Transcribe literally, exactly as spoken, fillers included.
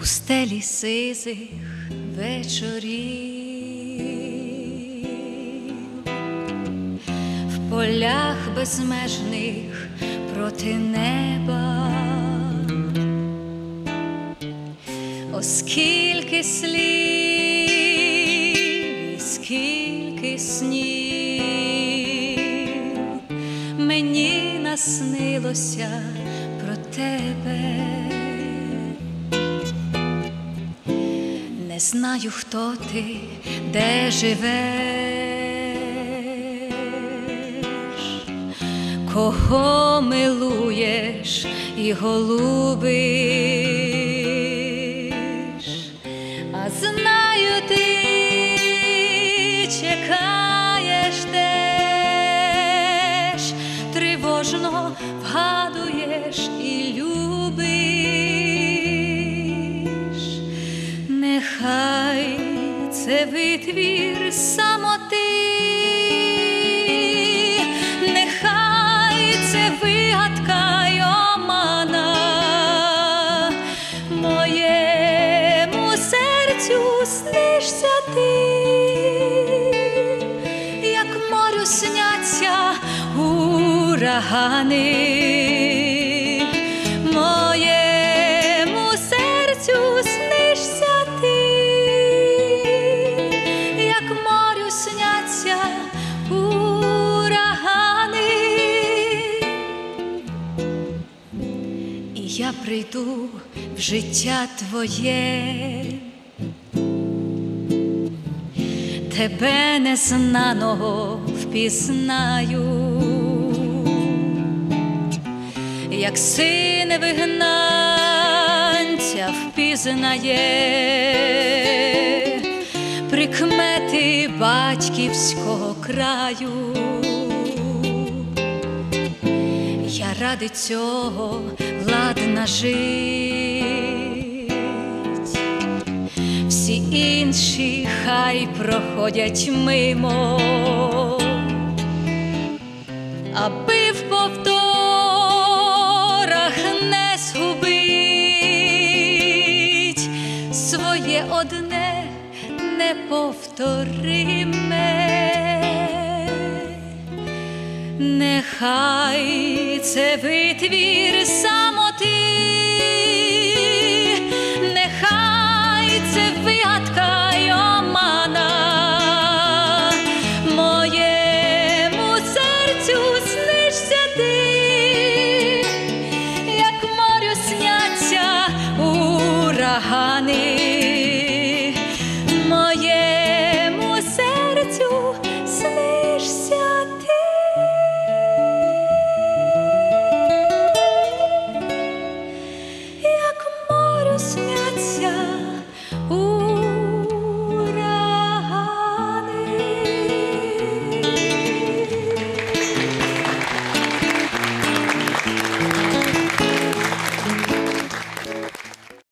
пустелі сизих вечорів, в полях безмежних проти неба. О, скільки слів і скільки снів мені наснилося про тебе. Не знаю, хто ти, де живеш, кого милуєш і голубиш, а знаю, ти чекаєш теж, тривожно вгадуєш і любиш. Нехай це витвір самоти, нехай це вигадка й омана, моєму серцю снишся ти, як морю сняться урагани. Моєму серцю снишся ти, як морю сняться урагани. І я прийду в життя твоє, тебе незнаного впізнаю, як син вигнанця впізнає прикмети батьківського краю. Я ради цього ладна жить, всі інші хай проходять мимо, аби в повторах не згубить своє одне неповториме. Нехай це витвір само